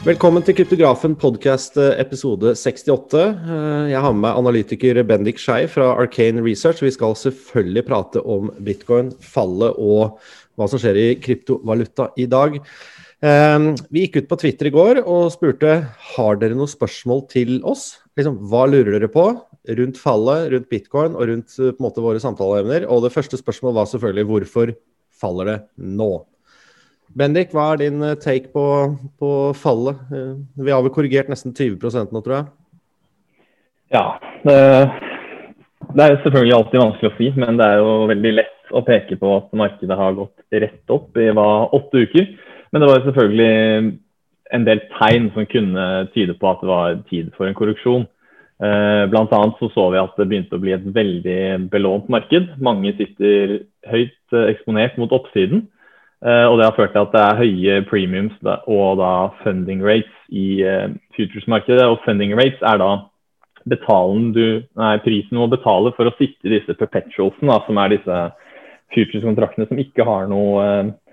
Velkommen til Kryptografen podcast episode 68. Jeg har med meg analytiker Bendik Schei fra Arcane Research. Vi skal selvfølgelig prate om Bitcoin, fallet og hva som skjer i kryptovaluta i dag. Vi gikk ut på Twitter i går og spurte, har dere noen spørsmål til oss? Hva lurer dere på rundt fallet, rundt Bitcoin og rundt på en måte våre samtaleevner? Og det første spørsmålet var selvfølgelig, hvorfor faller det nå? Bendik, hva din take på fallet? Vi har vel korrigert nesten 20% nå, tror jeg. Ja, det selvfølgelig alltid vanskelig å si, men det jo veldig lett å peke på at markedet har gått rett opp i 8 uker. Men det var selvfølgelig en del tegn som kunne tyde på at det var tid for en korreksjon. Blant annet så vi at det begynte å bli et veldig belånt marked. Mange sitter høyt eksponert mot oppsiden. Og det har ført til at det høye premiums og da funding rates i futures-markedet. Og funding rates da prisen du må betale for å sitte i disse perpetualsen, da, som disse futures-kontraktene som ikke har noe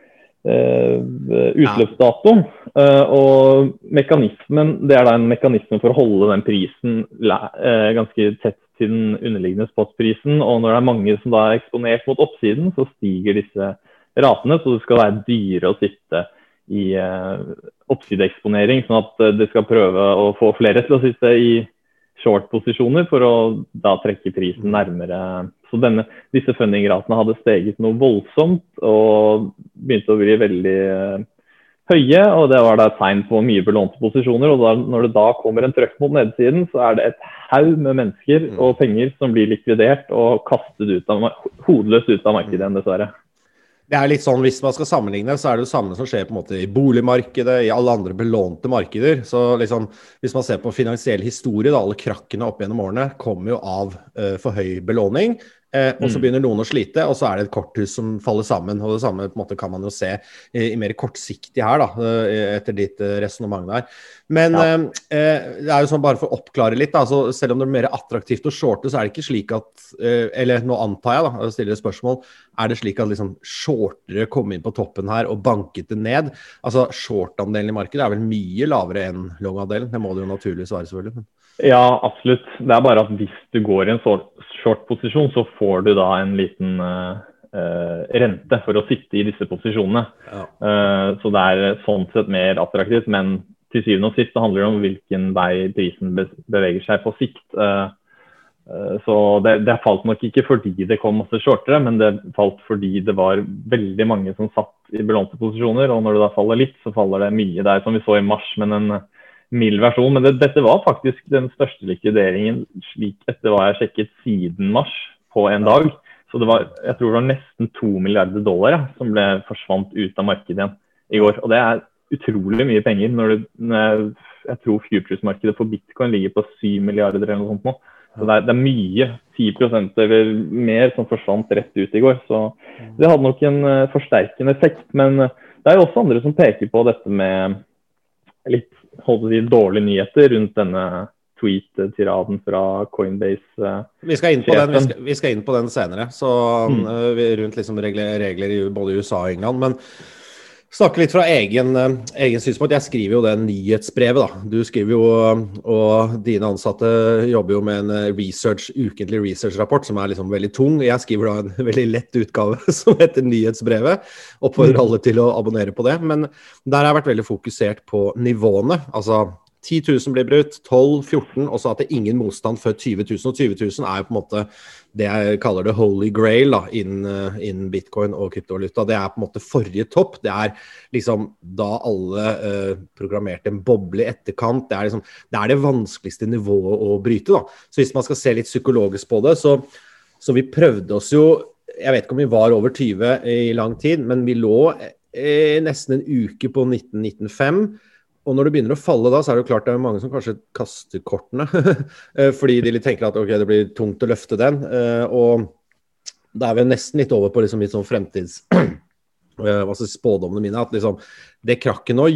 utløpsdato. Og mekanismen, det da en mekanisme for å holde den prisen ganske tett til den underliggende spotprisen. Og når det mange som da eksponert mot oppsiden, så stiger disse ratene, så det skal være dyre å sitte i oppsideeksponering, sånn at det skal prøve å få flere til å sitte i short-posisjoner for å da trekke prisen nærmere. Så disse funding-ratene hadde steget noe voldsomt og begynte å bli veldig høye, og det var da et tegn på mye belånte posisjoner, og når det da kommer en trøkk mot nedsiden, så det et haug med mennesker og penger som blir likvidert og kastet hodeløst ut av markedet igjen, dessverre. Det litt sånn, hvis man skal sammenligne, så det jo samme som skjer på en måte i boligmarkedet, i alle andre belånte markeder. Så liksom, hvis man ser på finansiell historie, da, alle krakkene opp gjennom årene kommer jo av for høy belåning, og så begynner noen å slite, og så det et korthus som faller sammen, og det samme på en måte kan man jo se i mer kortsiktig her da, etter ditt resonemang der. Men det jo sånn bare for å oppklare litt da, så selv om det mer attraktivt å shorte, så det ikke slik at, eller nå antar jeg da, jeg stiller et spørsmål, det slik at liksom shortere kom inn på toppen her og banket det ned? Altså short-andelen i markedet vel mye lavere enn long-andelen, det må det jo naturligvis være selvfølgelig. Ja, absolutt. Det bare at hvis du går i en short-posisjon, så får du da en liten rente for å sitte i disse posisjonene. Ja. Så det sånn sett mer attraktivt, men til syvende og sist så handler det om hvilken vei prisen beveger seg på sikt. Så det falt nok ikke fordi det kom masse shortere, men det falt fordi det var veldig mange som satt i belånte posisjoner, og når det da faller litt, så faller det mye. Det som vi så i mars, men en mild versjon. Men dette var faktisk den største likvideringen, slik etter hva jeg sjekket siden mars på en dag. Så jeg tror det var nesten $2 milliarder som forsvant ut av markedet igjen i går. Og det utrolig mye penger når jeg tror futures-markedet for Bitcoin ligger på 7 milliarder eller noe sånt nå. Så det mye, 10% eller mer som forsvant rett ut i går. Så det hadde nok en forsterkende effekt, men det jo også andre som peker på dette med litt dårlige nyheter rundt denne tweet-tiraden fra Coinbase. Vi skal inn på den senere, så rundt liksom regler i både USA og England, men snakke litt fra egen synspunkt. Jeg skriver jo det nyhetsbrevet da. Du skriver jo, og dine ansatte jobber jo med en ukentlig research-rapport som liksom veldig tung. Jeg skriver da en veldig lett utgave som heter nyhetsbrevet. Oppfordrer alle til å abonnere på det. Men der har jeg vært veldig fokusert på nivåene. Altså 10 000 blir brutt, 12, 14, og så at det ingen motstand før 20 000. Og 20 000 jo på en måte det jeg kaller det holy grail da, innen Bitcoin og kryptovaluta. Det på en måte forrige topp. Det liksom da alle programmerte en boble i etterkant. Det liksom, det det vanskeligste nivået å bryte da. Så hvis man skal se litt psykologisk på det, så vi prøvde oss jo, jeg vet ikke om vi var over 20 i lang tid, men vi lå nesten en uke på 1995. Og når det begynner å falle da, så det jo klart det jo mange som kanskje kaster kortene, fordi de tenker at ok, det blir tungt å løfte den, og da vi nesten litt over på liksom litt sånn fremtids, spådommene mine, at liksom det krakken nå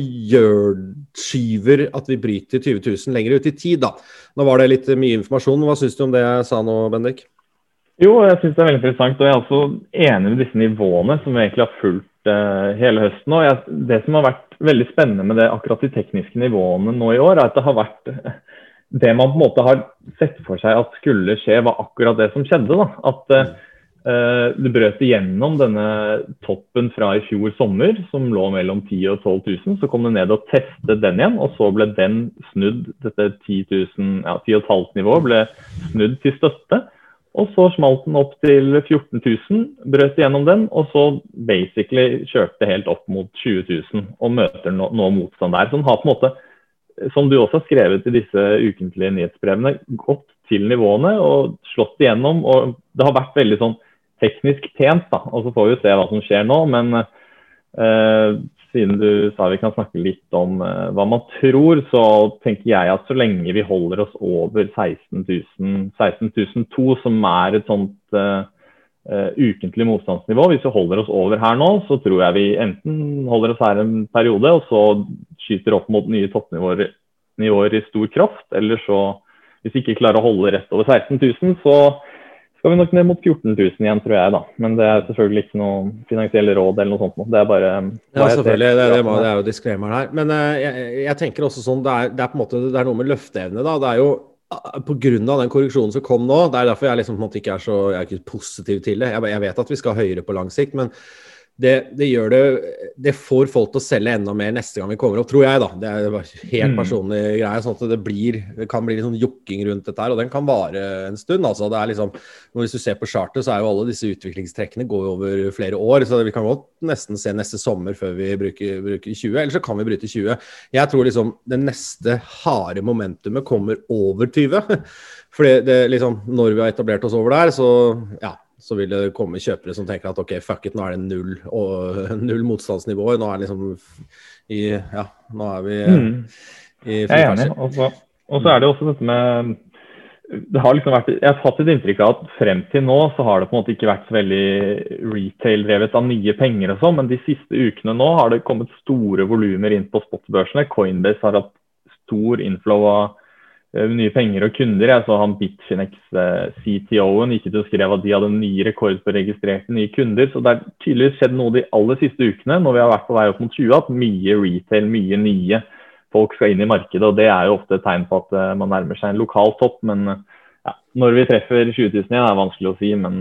skyver at vi bryter 20 000 lenger ut i tid da. Nå var det litt mye informasjon, hva synes du om det jeg sa nå, Bendik? Jo, jeg synes det veldig interessant, og jeg også enig med disse nivåene som vi egentlig har fulgt hele høsten. Og det som har vært veldig spennende med det akkurat de tekniske nivåene nå i år, at det har vært det man på en måte har sett for seg at skulle skje, var akkurat det som skjedde. Da. At det brøt igjennom denne toppen fra i fjor sommer, som lå mellom 10 og 12 000. Så kom det ned og testet den igjen, og så ble den snudd. Dette 10,5 nivået ble snudd til støtte. Og så smalt den opp til 14 000, brøt igjennom den, og så basically kjørte helt opp mot 20 000 og møter nå motstand der. Så den har på en måte, som du også har skrevet i disse ukentlige nyhetsbrevene, gått til nivåene og slått igjennom, og det har vært veldig sånn teknisk pent, da. Og så får vi se hva som skjer nå, men siden du sa vi kan snakke litt om hva man tror, så tenker jeg at så lenge vi holder oss over 16.002, som et sånt ukentlig motstandsnivå, hvis vi holder oss over her nå, så tror jeg vi enten holder oss her en periode, og så skyter opp mot nye toppnivåer i stor kraft, eller så, hvis vi ikke klarer å holde rett over 16.000, så skal vi nok ned mot 14 000 igjen, tror jeg da. Men det selvfølgelig ikke noe finansielle råd eller noe sånt. Det bare... Ja, selvfølgelig. Det jo disclaimer her. Men jeg tenker også sånn, det på en måte det noe med løfteevne da. Det jo på grunn av den korreksjonen som kom nå, det derfor jeg liksom på en måte ikke jeg er ikke positiv til det. Jeg vet at vi skal høyere på lang sikt, men det får folk til å selge enda mer neste gang vi kommer opp, tror jeg da. Det bare helt personlig greie, sånn at det kan bli litt sånn jokking rundt dette her, og den kan vare en stund, altså. Det liksom, hvis du ser på chartet, så jo alle disse utviklingstrekkene går over flere år, så vi kan godt nesten se neste sommer før vi bruker 20, eller så kan vi bryte 20. Jeg tror liksom det neste harde momentumet kommer over 20, for det liksom, når vi har etablert oss over der, så vil det komme kjøpere som tenker at ok, fuck it, nå det null motstandsnivåer, nå det liksom nå vi i jeg enig, og så det også dette med det har liksom vært, jeg har fått et inntrykk av at frem til nå så har det på en måte ikke vært så veldig retail-drevet av nye penger og sånn, men de siste ukene nå har det kommet store volumer inn på spotbørsene. Coinbase har hatt stor inflow av nye penger og kunder. Jeg så han Bitfinex CTO-en gikk ut og skrev at de hadde en ny rekord på registrerte nye kunder, så det tydeligvis skjedd noe de aller siste ukene når vi har vært på vei opp mot 20, at mye retail, mye nye folk skal inn i markedet, og det jo ofte et tegn på at man nærmer seg en lokal topp, men når vi treffer 20 000 igjen vanskelig å si, men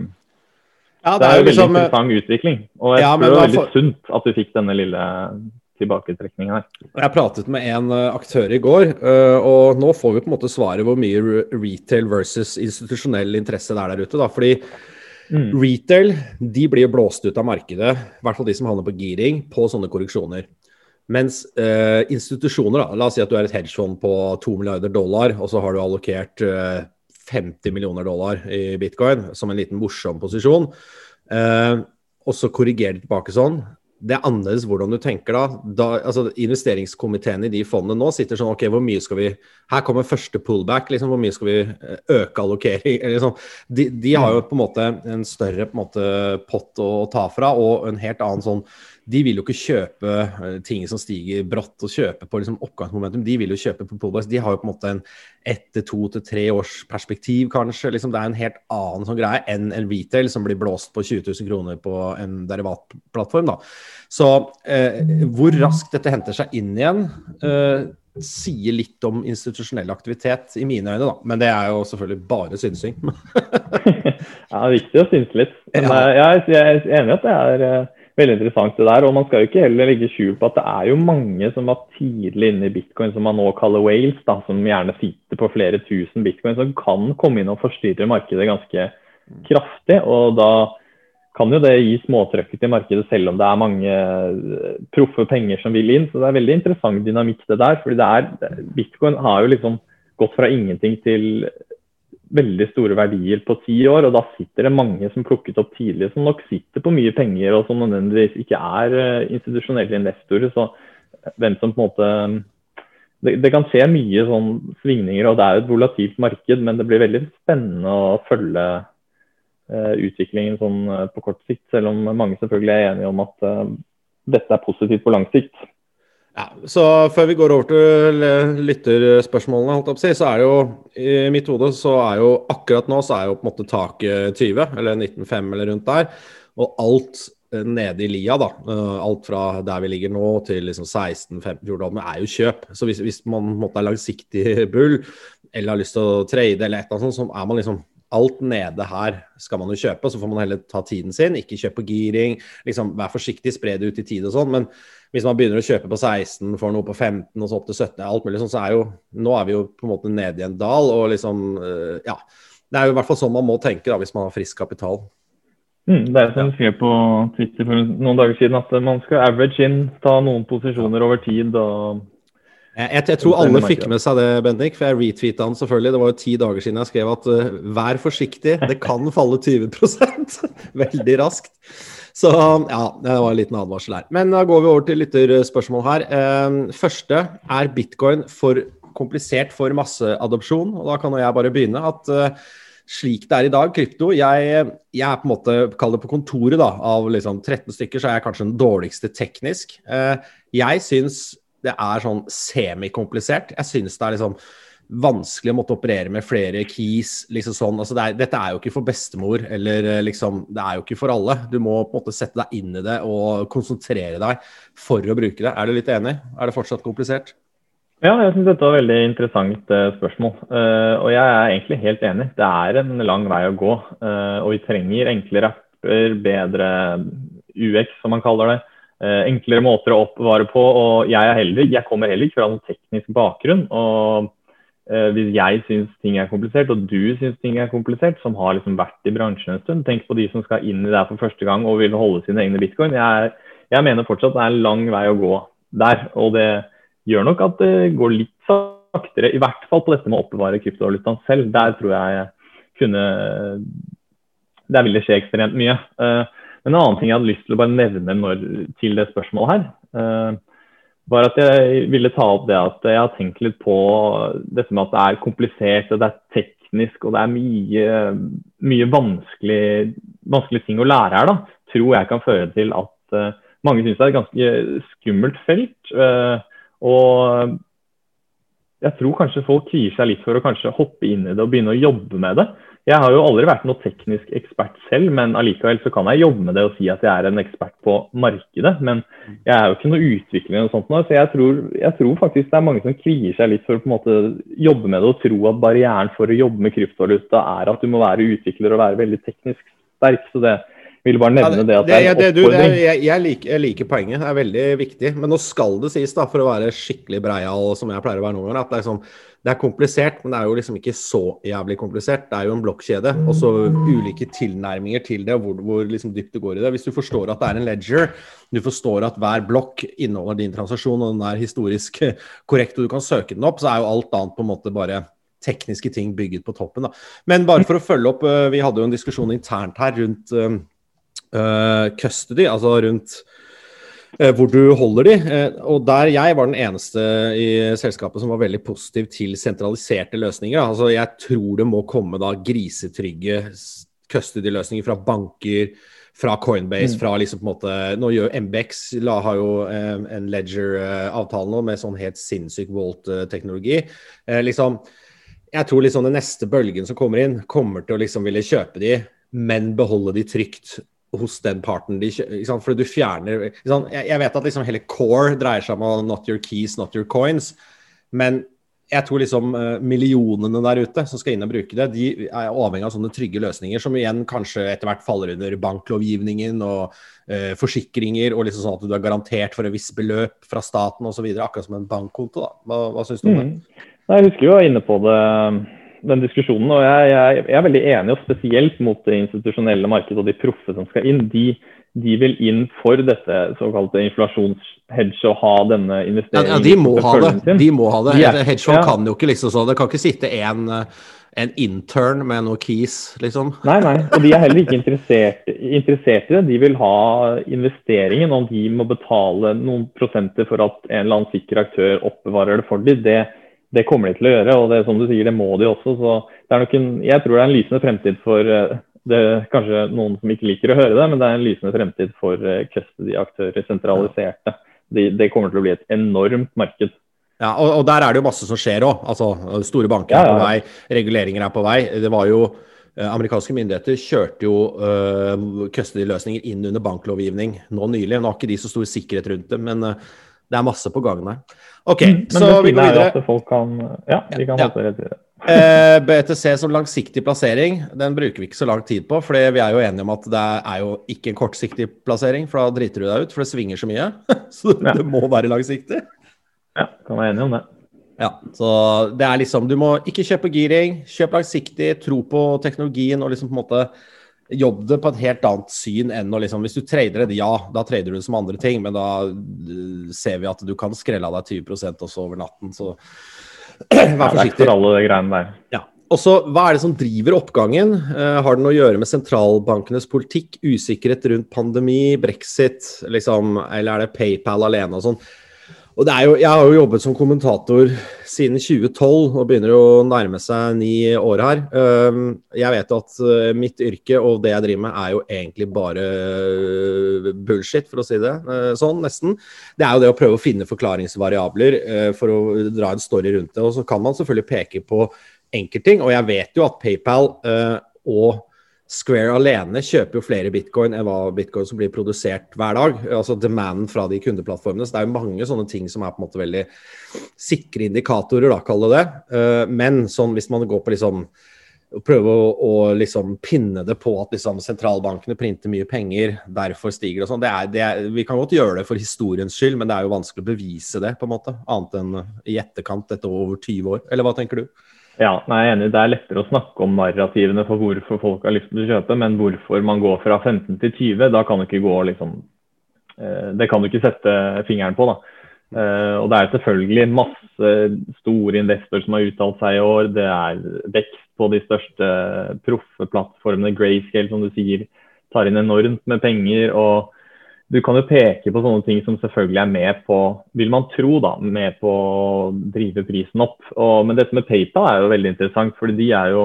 det jo veldig interessant utvikling, og jeg tror det veldig sunt at vi fikk denne lille tilbaketrekning her. Jeg pratet med en aktør i går, og nå får vi på en måte svaret hvor mye retail versus institusjonell interesse der ute da, fordi retail, de blir blåst ut av markedet, i hvert fall de som handler på gearing, på sånne korreksjoner. Mens institusjoner da, la oss si at du et hedgefond på $2 milliarder, og så har du allokert $50 millioner i bitcoin, som en liten morsom posisjon, og så korrigerer de tilbake sånn. Det annerledes hvordan du tenker da altså investeringskomiteen i de fondene nå sitter sånn, ok, hvor mye skal vi, her kommer første pullback, liksom, hvor mye skal vi øke allokering, eller sånn. De har jo på en måte en større på en måte pott å ta fra, og en helt annen sånn, de vil jo ikke kjøpe ting som stiger brått og kjøpe på liksom oppgangsmomentum, de vil jo kjøpe på pullbacks, de har jo på en måte en 1 til 2 til 3 års perspektiv kanskje, liksom det en helt annen sånn greie enn en retail som blir blåst på 20 000 kroner på en derivatplattform da. Så hvor raskt dette henter seg inn igjen sier litt om institusjonell aktivitet i mine øyne da, men det jo selvfølgelig bare synsing. Ja, det viktig å synse litt. Men jeg enig i at det veldig interessant det der, og man skal jo ikke heller legge skjul på at det jo mange som var tidlig inne i bitcoin, som man nå kaller whales, da, som gjerne sitter på flere tusen bitcoin, som kan komme inn og forstyrre markedet ganske kraftig, og da kan jo det gi småtrøkket til markedet, selv om det mange proffe penger som vil inn, så det veldig interessant dynamikk det der, fordi bitcoin har jo liksom gått fra ingenting til veldig store verdier på 10 år, og da sitter det mange som plukket opp tidlig, som nok sitter på mye penger, og som nødvendigvis ikke institusjonelle investorer, så hvem som på en måte det kan skje mye sånn svingninger, og det et volatilt marked, men det blir veldig spennende å følge utviklingen sånn på kort sikt, selv om mange selvfølgelig enige om at dette positivt på lang sikt. Ja, så før vi går over til lytterspørsmålene, holdt jeg på å si, så det jo, i mitt hode, så jo akkurat nå, så jo på en måte taket 20, eller 19,5 eller rundt der, og alt nede i lia da, alt fra der vi ligger nå til liksom 16-15-14 jo kjøp, så hvis man måtte langsiktig bull, eller har lyst til å trade eller et eller annet sånt, så man liksom alt nede her skal man jo kjøpe, så får man heller ta tiden sin, ikke kjøpe på giring, liksom vær forsiktig, spre det ut i tid og sånn, men hvis man begynner å kjøpe på 16, får noe på 15 og så opp til 17, alt mulig sånn, så nå vi jo på en måte nede i en dal, og liksom, ja, det jo i hvert fall sånn man må tenke da, hvis man har frisk kapital. Det som jeg skrev på Twitter for noen dager siden, at man skal average inn, ta noen posisjoner over tid, og Jeg tror alle fikk med seg det, Bendik, for jeg retweetet han selvfølgelig. Det var jo 10 dager siden jeg skrev at vær forsiktig, det kan falle 20% veldig raskt. Så ja, det var en liten advarsel her. Men da går vi over til lytterspørsmål her. Første, Bitcoin for komplisert for masseadopsjon? Og da kan jeg bare begynne at slik det i dag, krypto, jeg på en måte, kall det på kontoret da, av liksom 13 stykker, så jeg kanskje den dårligste teknisk. Jeg synes det sånn semi-komplisert. Jeg synes det liksom vanskelig å måtte operere med flere keys, liksom sånn. Altså dette jo ikke for bestemor, eller liksom, det jo ikke for alle. Du må på en måte sette deg inn i det og konsentrere deg for å bruke det. Du litt enig? Det fortsatt komplisert? Ja, jeg synes dette var et veldig interessant spørsmål. Og jeg egentlig helt enig. Det en lang vei å gå, og vi trenger enklere apper, bedre UX, som man kaller det. Enklere måter å oppbevare på, og jeg kommer heller ikke fra noen teknisk bakgrunn, og hvis jeg synes ting komplisert, og du synes ting komplisert, som har liksom vært i bransjen en stund, tenk på de som skal inn i det for første gang og vil holde sine egne bitcoin. Jeg mener fortsatt det en lang vei å gå der, og det gjør nok at det går litt saktere, i hvert fall på dette med å oppbevare kryptovalutaen selv. Der tror jeg der vil det skje ekstremt mye. Men en annen ting jeg hadde lyst til å bare nevne til det spørsmålet her, var at jeg ville ta opp det at jeg har tenkt litt på dette med at det komplisert, og det teknisk, og det mye vanskelige ting å lære her da, tror jeg kan føre til at mange synes det et ganske skummelt felt, og jeg tror kanskje folk kvier seg litt for å kanskje hoppe inn i det og begynne å jobbe med det. Jeg har jo aldri vært noen teknisk ekspert selv, men allikevel så kan jeg jobbe med det og si at jeg en ekspert på markedet, men jeg jo ikke noe utvikling og sånt nå, så jeg tror faktisk det mange som kvier seg litt for å på en måte jobbe med det og tro at barrieren for å jobbe med kryptovaluta at du må være utvikler og være veldig teknisk sterk, så det vil bare nevne det at det en oppfordring. Jeg liker poenget, det veldig viktig, men nå skal det sies da, for å være skikkelig breial, som jeg pleier å være noen ganger, at sånn, det komplisert, men det jo liksom ikke så jævlig komplisert. Det jo en blokkjede, og så ulike tilnærminger til det, og hvor liksom dypt du går i det. Hvis du forstår at det en ledger, du forstår at hver blokk inneholder din transaksjon, og den historisk korrekt, og du kan søke den opp, så jo alt annet på en måte bare tekniske ting bygget på toppen da. Men bare for å følge opp, vi hadde jo en diskusjon internt her rundt custody, altså rundt hvor du holder de, og der jeg var den eneste i selskapet som var veldig positiv til sentraliserte løsninger. Altså jeg tror det må komme da grisetrygge custody-løsninger fra banker, fra Coinbase, fra liksom på en måte, nå gjør MBX, har jo en Ledger-avtale nå med sånn helt sinnssyk Vault-teknologi. Liksom, jeg tror liksom den neste bølgen som kommer inn, kommer til å liksom ville kjøpe de, men beholde de trygt hos den parten for du fjerner jeg vet at liksom hele core dreier seg om not your keys, not your coins, men jeg tror liksom millionene der ute som skal inn og bruke det, de avhengig av sånne trygge løsninger som igjen kanskje etter hvert faller under banklovgivningen og forsikringer og liksom sånn at du garantert for en viss beløp fra staten og så videre, akkurat som en bankkonto da. Hva synes du om det? Jeg husker jo inne på det den diskusjonen, og jeg veldig enig, og spesielt mot det institusjonelle markedet og de proffe som skal inn, de vil inn for dette såkalte inflasjonshedge og ha denne investeringen. Ja, de må ha det. Hedgefond kan jo ikke liksom så, det kan ikke sitte en intern med noen keys, liksom. Nei, og de heller ikke interessert i det. De vil ha investeringen, og de må betale noen prosenter for at en eller annen sikker aktør oppbevarer det for dem. Det kommer de til å gjøre, og det som du sier, det må de også. Så det nok jeg tror det en lysende fremtid for, det kanskje noen som ikke liker å høre det, men det en lysende fremtid for custody-aktører sentraliserte. Det kommer til å bli et enormt marked. Ja, og der det jo masse som skjer også. Altså, store banker på vei, reguleringer på vei. Det var jo amerikanske myndigheter kjørte jo custody-løsninger inn under banklovgivning nå nylig. Nå har ikke de så stor sikkerhet rundt det, men det masse på gang der. Ok, så vi går videre. At folk kan, de kan holde rett videre. BTC som langsiktig plassering, den bruker vi ikke så lang tid på, for vi jo enige om at det jo ikke en kortsiktig plassering, for da driter du deg ut, for det svinger så mye. Så det må være langsiktig. Ja, kan være enig om det. Ja, så det liksom, du må ikke kjøpe giring, kjøp langsiktig, tro på teknologien, og liksom på en måte jobbe det på et helt annet syn enn å liksom, hvis du trader det, da trader du det som andre ting, men da ser vi at du kan skrelle av deg 20% også over natten, så vær forsiktig. Det ikke for alle det greiene der. Ja. Og så, hva det som driver oppgangen? Har det noe å gjøre med sentralbankenes politikk, usikkerhet rundt pandemi, Brexit, liksom, eller det PayPal alene og sånn? Og jeg har jo jobbet som kommentator siden 2012, og begynner å nærme seg 9 år her. Jeg vet at mitt yrke og det jeg driver med jo egentlig bare bullshit, for å si det sånn, nesten. Det jo det å prøve å finne forklaringsvariabler for å dra en story rundt det, og så kan man selvfølgelig peke på enkeltting, og jeg vet jo at PayPal og Square alene kjøper jo flere bitcoin enn hva bitcoin som blir produsert hver dag, altså demanden fra de kundeplattformene, så det jo mange sånne ting som på en måte veldig sikre indikatorer, da, kaller det. Men sånn, hvis man går på liksom, prøve å liksom pinne det på at liksom sentralbankene printer mye penger, derfor stiger og sånn, vi kan godt gjøre det for historiens skyld, men det jo vanskelig å bevise det på en måte, annet enn i etterkant etter over 20 år, eller hva tenker du? Ja, jeg enig. Det lettere å snakke om narrativene for hvorfor folk har lyst til å kjøpe, men hvorfor man går fra 15 til 20, da kan du ikke gå liksom, det kan du ikke sette fingeren på da. Og det selvfølgelig masse store investorer som har uttalt seg i år, det vekst på de største proffeplattformene, Grayscale som du sier, tar inn enormt med penger, og du kan jo peke på sånne ting som selvfølgelig med på, vil man tro da, med på å drive prisen opp. Men dette med PayPal jo veldig interessant, fordi de har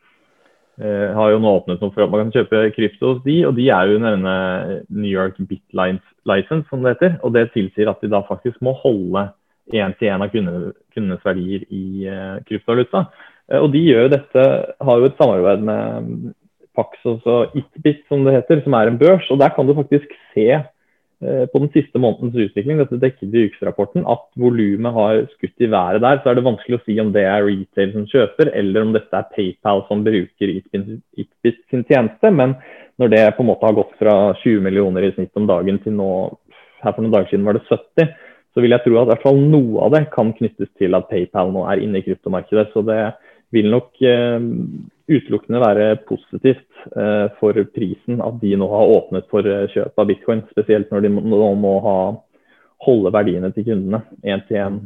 jo nå åpnet noe for at man kan kjøpe krypto hos de, og de jo denne New York BitLicense, som det heter, og det tilsier at de da faktisk må holde 1-til-1 av kundenes verdier i kryptovaluta. Og de gjør jo dette, har jo et samarbeid med Paxos og Itbit, som det heter, som en børs, og der kan du faktisk se på den siste månedens utvikling, dette dekket i UX-rapporten, at volumet har skutt i været der, så det vanskelig å si om det retail som kjøper, eller om dette PayPal som bruker Itbit sin tjeneste, men når det på en måte har gått fra 20 millioner i snitt om dagen til nå, her for noen dager siden var det 70, så vil jeg tro at i hvert fall noe av det kan knyttes til at PayPal nå inne i kryptomarkedet, så det vil nok utelukkende være positivt for prisen at de nå har åpnet for kjøp av bitcoin, spesielt når de nå må holde verdiene til kundene 1-til-1.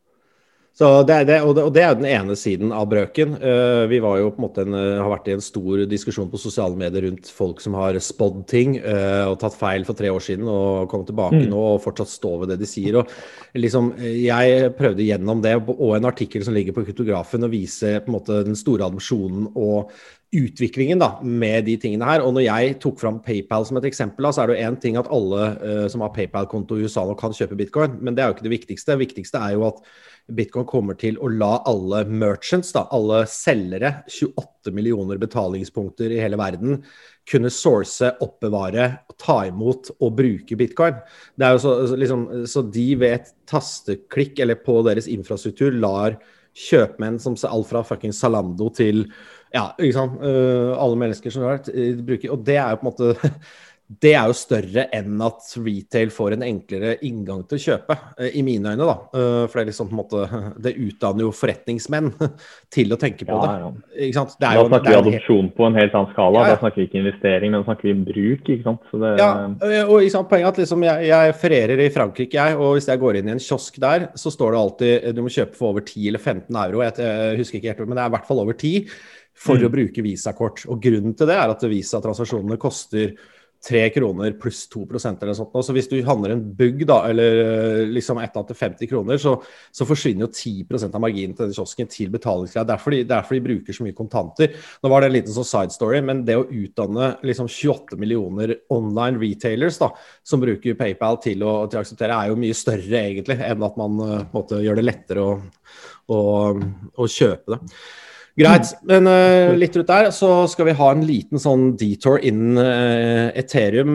Så det jo den ene siden av brøken. Vi var jo på en måte har vært i en stor diskusjon på sosiale medier rundt folk som har spådd ting og tatt feil for 3 år siden og kommet tilbake nå og fortsatt stå ved det de sier. Og liksom, jeg prøvde gjennom det og en artikkel som ligger på Kryptografen å vise på en måte den store adopsjonen og utviklingen da, med de tingene her. Og når jeg tok fram PayPal som et eksempel, da, så det jo en ting at alle som har PayPal-konto i USA nå kan kjøpe bitcoin, men det jo ikke det viktigste. Det viktigste jo at Bitcoin kommer til å la alle merchants, da, alle selgere, 28 millioner betalingspunkter i hele verden, kunne source, oppbevare, ta imot og bruke Bitcoin. Det jo så de ved et tasteklikk eller på deres infrastruktur lar kjøpmenn som alt fra fucking Zalando til ikke sant, alle mennesker som bruker, og det jo på en måte det jo større enn at retail får en enklere inngang til å kjøpe, i mine øyne da, for det liksom på en måte, det utdanner jo forretningsmenn til å tenke på det. Ikke sant? Da snakker vi adopsjon på en helt annen skala, da snakker vi ikke investering, men da snakker vi bruk, ikke sant? Så det... og ikke sant, poenget at liksom jeg fererer i Frankrike, og hvis jeg går inn i en kiosk der, så står det alltid, du må kjøpe for over 10 eller 15 euro, jeg husker ikke helt, men det i hvert fall over 10, for å bruke Visa-kort. Og grunnen til det at Visa-transaksjonene koster 3 kroner pluss 2% eller sånt. Så hvis du handler en bugg da, eller liksom etter 50 kroner, så forsvinner jo 10% av marginen til den kiosken til betalingsgreier. Derfor de bruker så mye kontanter. Nå var det en liten sånn side story, men det å utdanne liksom 28 millioner online retailers da, som bruker PayPal til å akseptere, jo mye større egentlig, enn at man måtte gjøre det lettere å kjøpe det. Greit, men litt ut der, så skal vi ha en liten sånn detour innen Ethereum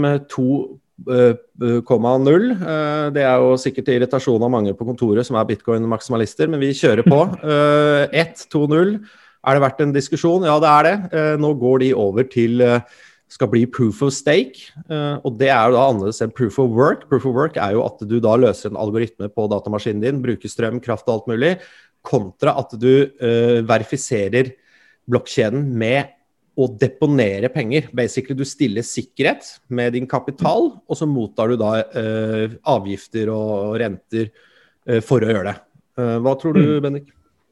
2,0. Det jo sikkert irritasjon av mange på kontoret som Bitcoin-maksimalister, men vi kjører på. 1.2.0, det vært en diskusjon? Ja, det det. Nå går de over til skal bli proof of stake, og det jo da annerledes enn proof of work. Proof of work jo at du da løser en algoritme på datamaskinen din, bruker strøm, kraft og alt mulig, kontra at du verifiserer blokkjeden med å deponere penger. Basically, du stiller sikkerhet med din kapital, og så mottar du da avgifter og renter for å gjøre det. Hva tror du, Bendik?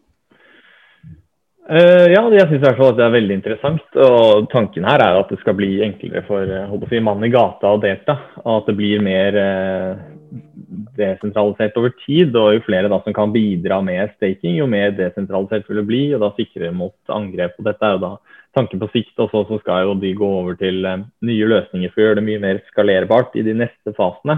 Ja, jeg synes i hvert fall at det veldig interessant, og tanken her at det skal bli enklere for mann i gata å delta, og at det blir mer desentralisert over tid, og jo flere da som kan bidra med staking, jo mer desentralisert vil det bli, og da sikre mot angrep, og dette jo da tanken på sikt, og så skal jo de gå over til nye løsninger for å gjøre det mye mer skalerbart i de neste fasene.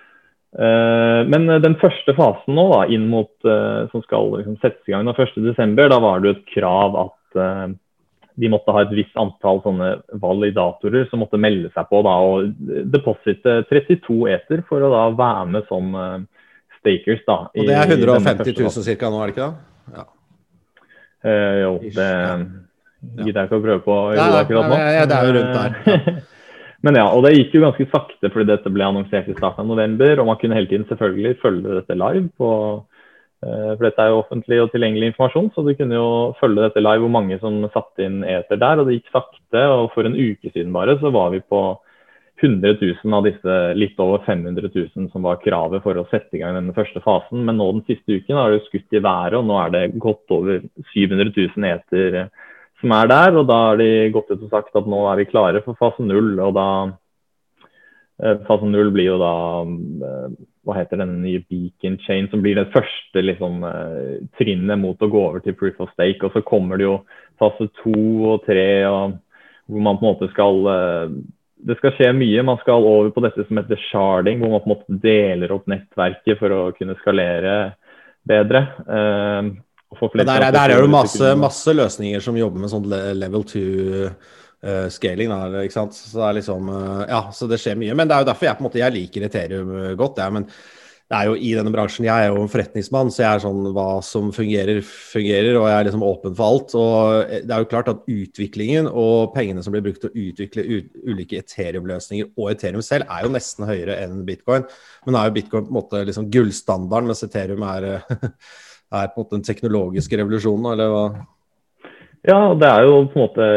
Men den første fasen nå da, inn mot, som skal liksom settes i gang den 1. desember, da var det jo et krav at de måtte ha et visst antall sånne validatorer som måtte melde seg på da, og deposite 32 ether for å da være med som stakers da. Og det 150 000 cirka nå, det ikke da? Ja. Jo, det gidder jeg ikke å prøve på i hodet akkurat nå. Det jo rundt der. Ja. Men ja, og det gikk jo ganske sakte fordi dette ble annonsert i starten av november, og man kunne hele tiden selvfølgelig følge dette live for dette jo offentlig og tilgjengelig informasjon, så du kunne jo følge dette live hvor mange som satte inn ether der, og det gikk sakte, og for en uke siden bare så var vi på 100 000 av disse litt over 500 000 som var kravet for å sette i gang denne første fasen, men nå den siste uken har det jo skutt i været, og nå det godt over 700 000 ether som der, og da har de gått ut og sagt at nå vi klare for fase 0, og da fase 0 blir jo da hva heter denne nye beacon chain, som blir det første liksom, trinnet mot å gå over til proof of stake, og så kommer det jo fase 2 og 3, og hvor man på en måte skal det skal skje mye, man skal over på dette som heter sharding, hvor man på en måte deler opp nettverket for å kunne skalere bedre. Der jo masse løsninger som jobber med sånn level 2 scaling der, ikke sant? Så det liksom, ja, så det skjer mye, men det jo derfor jeg på en måte, jeg liker Ethereum godt, ja, men det jo i denne bransjen, jeg jo en forretningsmann, så jeg sånn, hva som fungerer, og jeg liksom åpen for alt, og det jo klart at utviklingen og pengene som blir brukt til å utvikle ulike Ethereum-løsninger, og Ethereum selv jo nesten høyere enn Bitcoin, men jo Bitcoin på en måte liksom gullstandarden, mens Ethereum på en måte den teknologiske revolusjonen, eller hva? Ja, det jo på en måte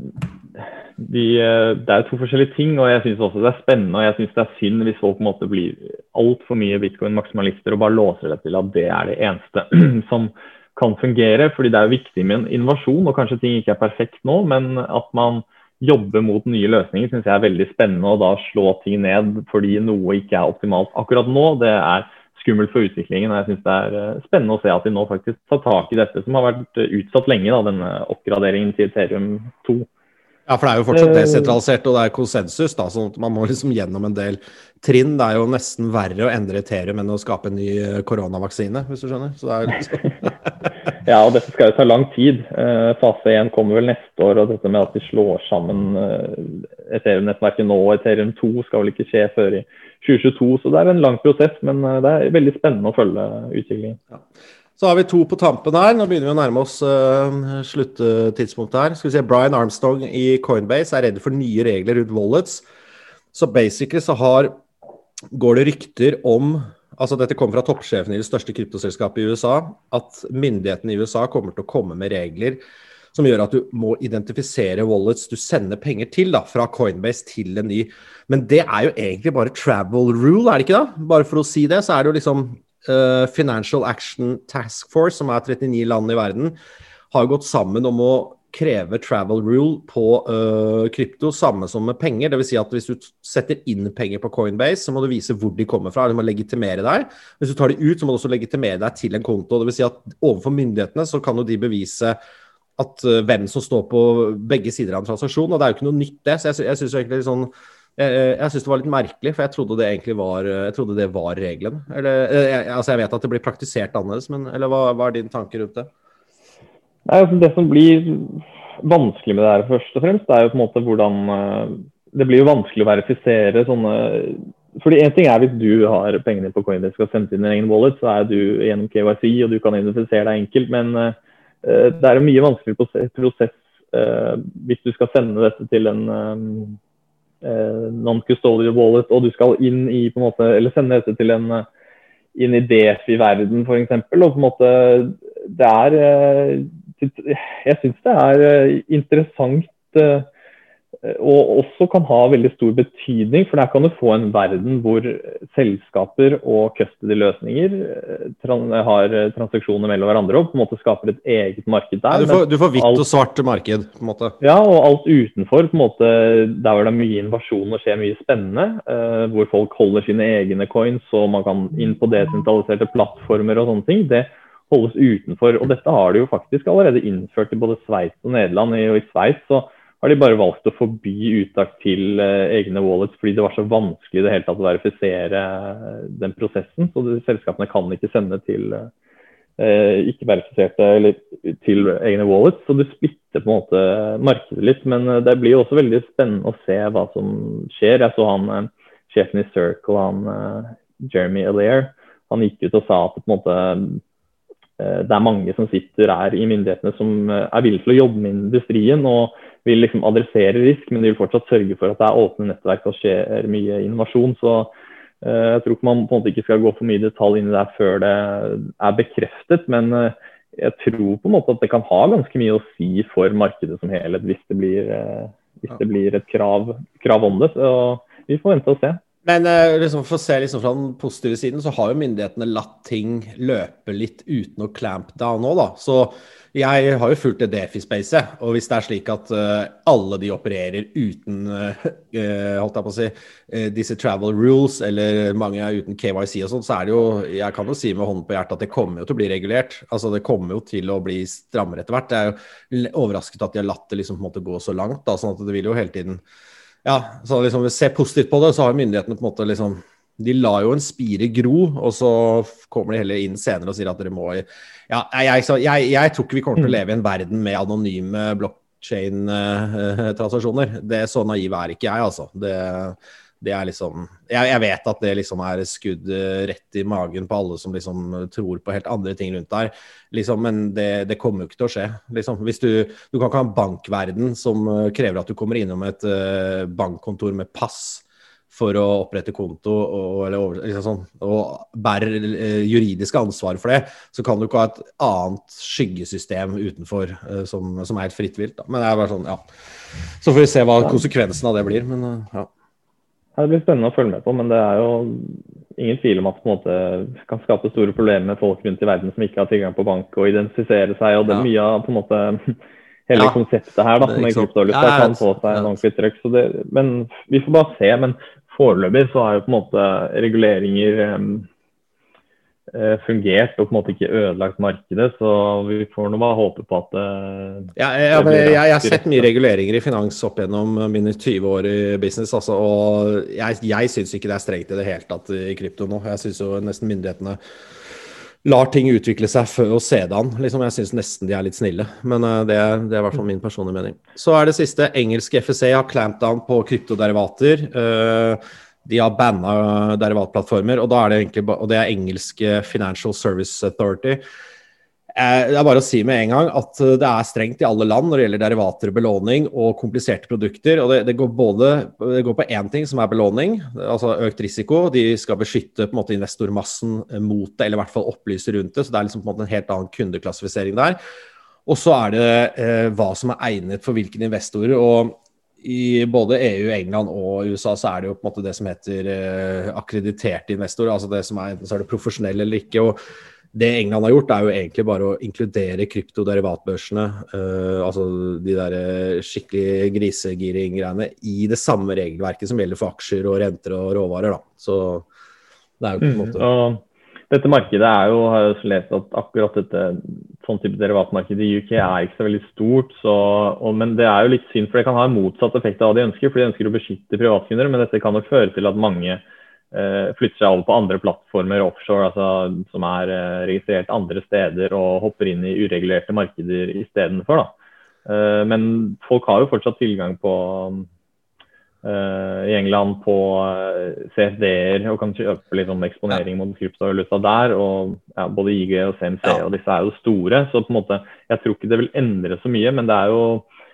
det to forskjellige ting, og jeg synes også det spennende, og jeg synes det synd hvis folk på en måte blir alt for mye Bitcoin-maksimalister og bare låser det til at det det eneste som kan fungere, fordi det jo viktig med en innovasjon, og kanskje ting ikke perfekt nå, men at man jobber mot nye løsninger synes jeg veldig spennende, og da slå ting ned fordi noe ikke optimalt akkurat nå, det skummelt for utviklingen, og jeg synes det spennende å se at de nå faktisk tar tak i dette, som har vært utsatt lenge, da, denne oppgraderingen til Ethereum 2. Ja, for det jo fortsatt desentralisert, og det konsensus, da, sånn at man må liksom gjennom en del trinn. Det jo nesten verre å endre Ethereum enn å skape en ny koronavaksine, hvis du skjønner. Så det liksom... Ja, og dette skal jo ta lang tid. Fase 1 kommer vel neste år, og dette med at de slår sammen Ethereum-nettverket nå, og Ethereum 2 skal vel ikke skje før i 2022, så det en lang prosess, men det veldig spennende å følge utviklingen. Ja. Så har vi 2 på tampen her, nå begynner vi å nærme oss sluttidspunktet her. Skal vi se, Brian Armstrong i Coinbase redd for nye regler rundt wallets. Så basically så går det rykter om, altså dette kommer fra toppsjefen i det største kryptoselskapet i USA, at myndighetene i USA kommer til å komme med regler som gjør at du må identifisere wallets du sender penger til da, fra Coinbase til en ny. Men det jo egentlig bare travel rule, det ikke da? Bare for å si det, så det jo liksom Financial Action Task Force, som 39 land i verden, har gått sammen om å kreve travel rule på krypto, samme som med penger. Det vil si at hvis du setter inn penger på Coinbase, så må du vise hvor de kommer fra. Du må legitimere deg. Hvis du tar de ut, så må du også legitimere deg til en konto. Det vil si at overfor myndighetene så kan jo de bevise at hvem som står på begge sider av en transaksjon, og det jo ikke noe nytt det. Så jeg synes egentlig sånn, jeg synes det var litt merkelig, for jeg trodde det egentlig var regelen. Eller, altså jeg vet at det blir praktisert annerledes, men eller hva din tanke rundt det? Nei, altså det som blir vanskelig med det her først og fremst, det jo på en måte hvordan det blir jo vanskelig å verifisere sånne, fordi en ting hvis du har pengene på Coinbase og skal sende inn en egen wallet, så du gjennom KYC og du kan identifisere deg enkelt, men det en mye vanskeligere prosess hvis du skal sende dette til en non-custodial wallet, og du skal inn i på en måte, eller sende dette til inn i DeFi-verden for eksempel, og på en måte det jeg synes det interessant og også kan ha veldig stor betydning, for der kan du få en verden hvor selskaper og custody-løsninger har transaksjoner mellom hverandre og på en måte skaper et eget marked der. Du får hvitt og svart marked, på en måte. Ja, og alt utenfor, på en måte, der hvor det mye innovasjon og skjer mye spennende, hvor folk holder sine egne coins, og man kan inn på desentraliserte plattformer og sånne ting, det holdes utenfor, og dette har de jo faktisk allerede innført i både Sveits og Nederland, og i Sveits så har de bare valgt å forby uttak til egne wallets, fordi det var så vanskelig det hele tatt å verifisere den prosessen, så selskapene kan ikke sende til ikke verifiserte eller til egne wallets, så du splitter på en måte markedet litt, men det blir jo også veldig spennende å se hva som skjer. Jeg så han, sjefen i Circle, Jeremy Allaire, han gikk ut og sa at på en måte det mange som sitter i myndighetene som villige til å jobbe med industrien og vil liksom adressere risk, men de vil fortsatt sørge for at det åpne nettverk og skjer mye innovasjon, så jeg tror ikke man på en måte ikke skal gå for mye detalj inn i det før det bekreftet, men jeg tror på en måte at det kan ha ganske mye å si for markedet som helhet hvis det blir et krav om det, så vi får vente og se. Men liksom, for å se liksom, fra den positive siden, så har jo myndighetene latt ting løpe litt uten å clamp down nå da. Så jeg har jo fulgt det DeFi-spacet, og hvis det slik at alle de opererer uten, holdt jeg på å si, disse travel rules, eller mange uten KYC og sånt, så det jo, jeg kan jo si med hånden på hjertet at det kommer jo til å bli regulert. Altså det kommer jo til å bli strammere etter hvert. Jeg jo overrasket at de har latt det liksom på en måte gå så langt da, sånn at det vil jo hele tiden ja, så liksom se positivt på det, så har myndighetene på en måte liksom, de la jo en spire gro, og så kommer de heller inn senere og sier at dere må, ja, jeg tror ikke vi kommer til å leve i en verden med anonyme blockchain-transaksjoner. Så naiv ikke jeg, altså. Det liksom, jeg vet at det liksom skudd rett i magen på alle som liksom tror på helt andre ting rundt der, liksom, men det kommer jo ikke til å skje. Liksom. Hvis du kan ikke ha en bankverden som krever at du kommer innom et bankkontor med pass for å opprette konto liksom sånn, og bærer juridisk ansvar for det, så kan du ikke ha et annet skyggesystem utenfor som helt fritt vilt. Da. Men det bare sånn, ja. Så får vi se hva konsekvensen av det blir, men ja. Det blir spennende å følge med på, men det jo ingen tvil om at det på en måte kan skape store problemer med folk rundt i verden som ikke har tilgang på bank og identifisere seg, og det mye av på en måte hele konseptet her da, med kryptovaluta kan få seg en ordentlig trøkk. Men vi får bare se, men foreløpig så jo på en måte reguleringer fungert og på en måte ikke ødelagt markedet, så vi får nå bare håpe på at jeg har sett mye reguleringer i finans opp gjennom mine 20 år i business, altså, og jeg synes ikke det strengt i det hele tatt i krypto nå. Jeg synes jo nesten myndighetene lar ting utvikle seg før og se det an. Liksom, jeg synes nesten de litt snille, men det i hvert fall min personlige mening. Så det siste, engelske FSA har clamped down på kryptoderivater, de har bannet derivatplattformer, og da det egentlig, og det engelske Financial Service Authority. Det bare å si med en gang at det strengt i alle land når det gjelder derivater, belåning og kompliserte produkter, og det går på en ting som belåning, altså økt risiko. De skal beskytte på en måte investormassen mot det, eller i hvert fall opplyse rundt det, så det liksom på en måte en helt annen kundeklassifisering der. Og så det hva som egnet for hvilke investorer, og i både EU, England og USA så det jo på en måte det som heter akkrediterte investorer, altså det som enten så det profesjonelle eller ikke, og det England har gjort jo egentlig bare å inkludere kryptoderivatbørsene, altså de der skikkelig grisegiring-greiene, i det samme regelverket som gjelder for aksjer og renter og råvarer da, så det jo på en måte... Dette markedet jo, har jeg lest at akkurat dette sånn type derivatmarked i UK ikke så veldig stort, men det jo litt synd, for det kan ha en motsatt effekt av hva de ønsker, for de ønsker å beskytte privatkunder, men dette kan nok føre til at mange flytter seg over på andre plattformer offshore, altså, som registrert andre steder og hopper inn i uregulerte markeder i stedet for. Men folk har jo fortsatt tilgang på i England på CFD-er og kan kjøpe liksom, eksponering mot kryptovaluta der, og både IG og CMC og disse jo store, så på en måte, jeg tror ikke det vil endre så mye, men det jo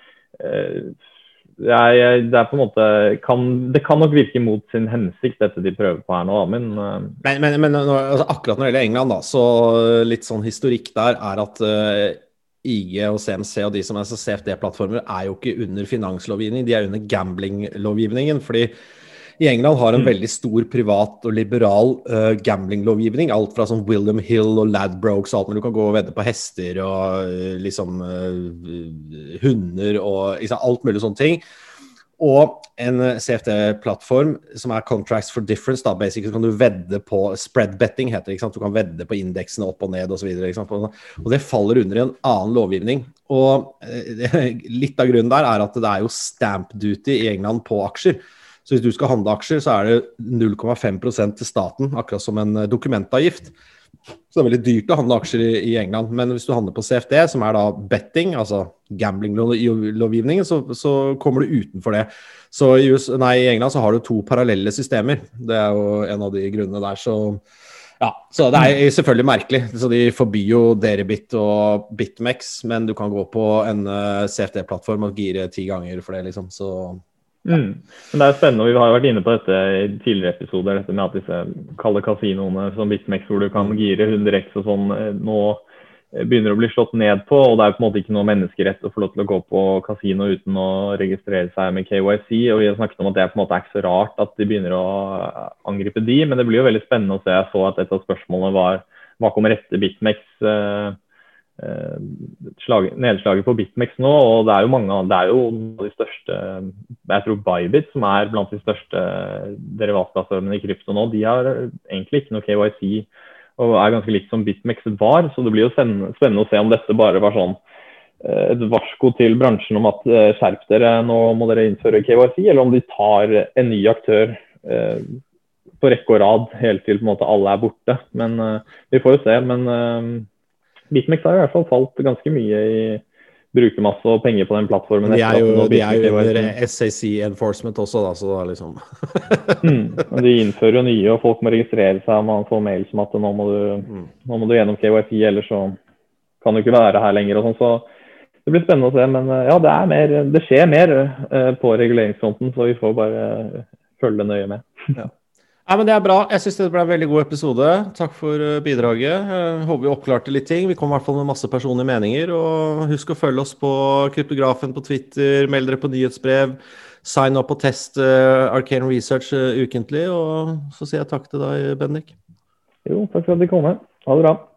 det på en måte det kan nok virke mot sin hensikt dette de prøver på her nå, men altså, akkurat når det gjelder England da, så litt sånn historikk der at IG og CMC og de som så CFD-plattformer jo ikke under finanslovgivning, de under gambling-lovgivningen, fordi i England har en veldig stor privat og liberal gambling-lovgivning, alt fra sånn William Hill og Ladbrokes, alt, men du kan gå og vedde på hester og liksom hunder og liksom, alt mulig sånne ting. Og en CFD-plattform som Contracts for Difference, da, basically, så kan du vedde på, spread betting heter det, ikke sant? Du kan vedde på indeksene opp og ned og så videre, ikke sant? Og det faller under en annen lovgivning. Og litt av grunnen der at det jo stamp duty i England på aksjer. Så hvis du skal handle aksjer, så det 0,5% til staten, akkurat som en dokumentavgift. Så det veldig dyrt å handle aksjer i England, men hvis du handler på CFD, som da betting, altså gambling-lovgivningen, så kommer du utenfor det. Så i England så har du 2 parallelle systemer. Det jo en av de grunnene der, så det selvfølgelig merkelig. Så de forbyr jo Deribit og BitMEX, men du kan gå på en CFD-plattform og gire 10 ganger for det, liksom, så... Men det spennende, og vi har vært inne på dette i tidligere episoder, dette med at disse kalde kasinoene som BitMEX, hvor du kan gire 100x og sånn, nå begynner å bli slått ned på, og det på en måte ikke noe menneskerett å få lov til å gå på kasino uten å registrere seg med KYC, og vi har snakket om at det på en måte ikke så rart at de begynner å angripe de, men det blir jo veldig spennende å se. Jeg så at et av spørsmålene var, hva kommer etter BitMEX nedslaget på BitMEX nå, og det jo mange, det jo noen av de største, jeg tror Bybit som blant de største derivatplattformene i krypto nå, de har egentlig ikke noe KYC og ganske likt som BitMEX var, så det blir jo spennende å se om dette bare var sånn et varsko til bransjen om at skjerp dere, nå må dere innføre KYC, eller om de tar en ny aktør på rekke og rad helt til på en måte alle borte, men vi får jo se, men BitMEX har i hvert fall falt ganske mye i brukermasse og penger på den plattformen. De jo under SEC enforcement også da, så det liksom... De innfører jo nye, og folk må registrere seg, og man får mail som at nå må du gjennom KYC, ellers så kan du ikke være her lenger og sånn, så det blir spennende å se, men ja, det skjer mer på reguleringsfronten, så vi får bare følge nøye med. Ja, men det bra. Jeg synes det ble en veldig god episode. Takk for bidraget. Håper vi oppklarte litt ting. Vi kom i hvert fall med masse personlige meninger, og husk å følge oss på Kryptografen på Twitter, meld dere på nyhetsbrev, sign opp og test Arcane Research ukentlig, og så sier jeg takk til deg, Bendik. Jo, takk for at du kom med. Ha det bra.